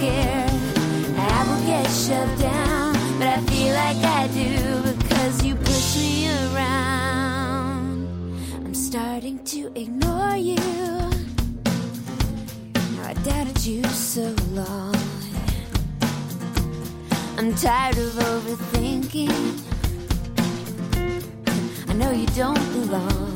care. I will get shoved down, but I feel like I do because you push me around. I'm starting to ignore you. Now I doubted you so long. I'm tired of overthinking. I know you don't belong.